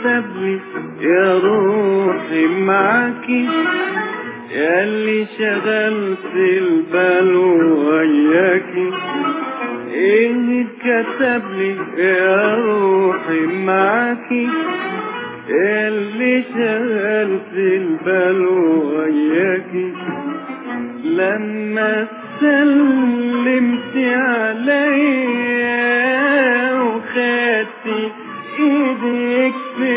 كتب لي يا روحي معاكي، ياللي شغلت البال وياكي. ايه كتب لي يا روحي معاكي، ياللي شغلت البال وياكي. لما سلمت عليا وخدتي ايدك في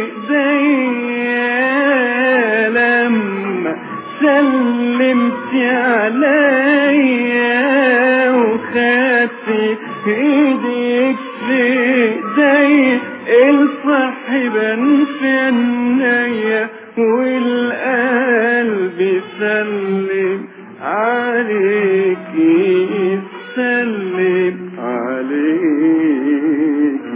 ايديا، لما سلمت عليا وخدتي ايدك في ايديا، الفرح بان في عينيا والقلب سلم عليكي، سلم عليكي.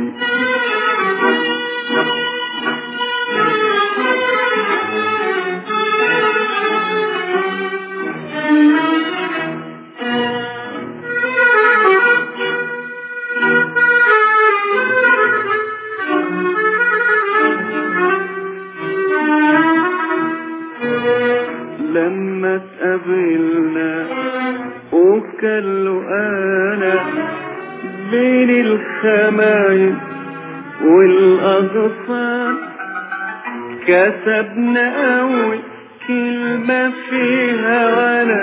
لما اتقابلنا وكلوا انا بين الخمايل والاغصان، كتبنا اول كلمة فيها وانا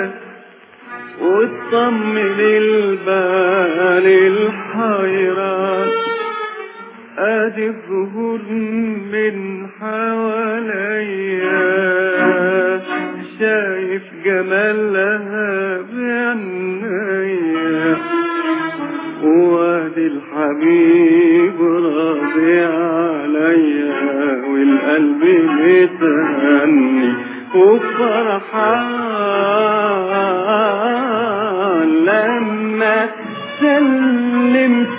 واطمن البال الحيران. ادي الظهور من حواليا، شايف جمالها بعينيا، وادي الحبيب راضي عليا والقلب متهني وفرحان. لما سلمت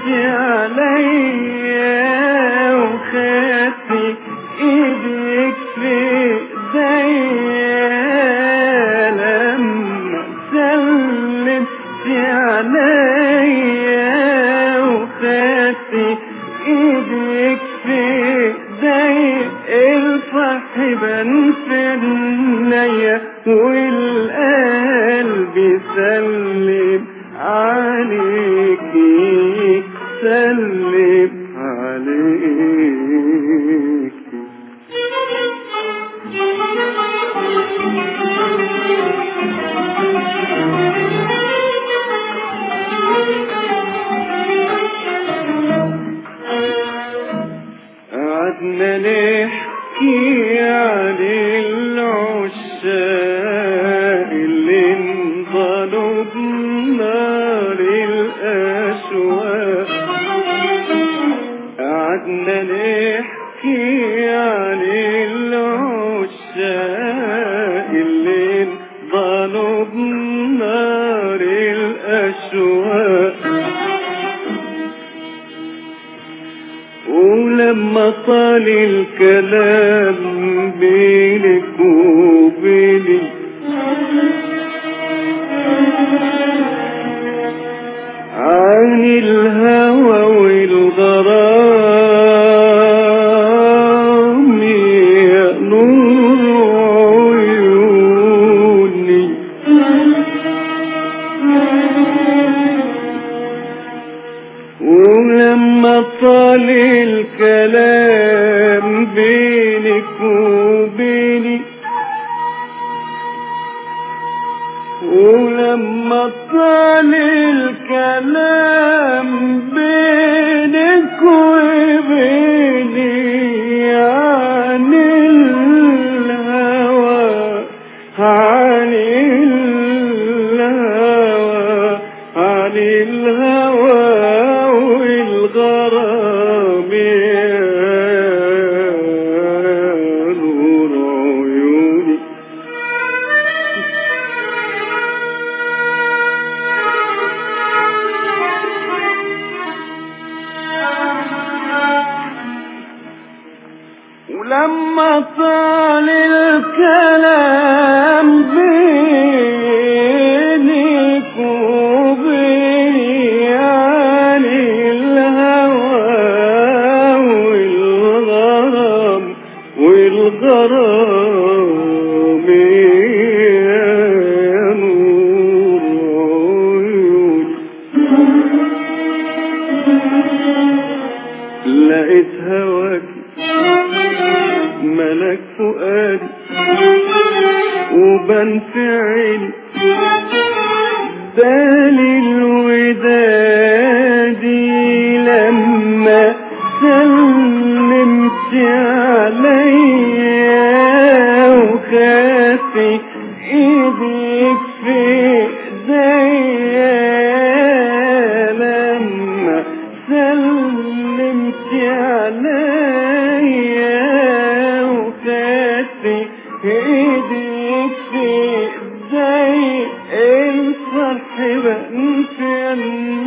عليا وخدتي ايدك في ايديا، لما سلمت عليا وخدتي ايدك في ايديا، الفرح بان في عينيا والقلب سلم عليكي، سلم عليكي. قعدنا نحكي عن العشاق اللي انضلوا بنار الأشواق، قعدنا نحكي عن العشاق اللي انضلوا بنار الأشواق. ولما طال الكلام بينك وبيني عن الهوى والغرام يا نور عيوني، ولما طال الكلام بينك وبيني، ولما طال الكلام بينك وبيني عن الهوى، عن الهوى، عن الهوى والغرام يا نور عيوني. ولما طال الكلام بينك وبيني عن الهوى والغرام غالبا في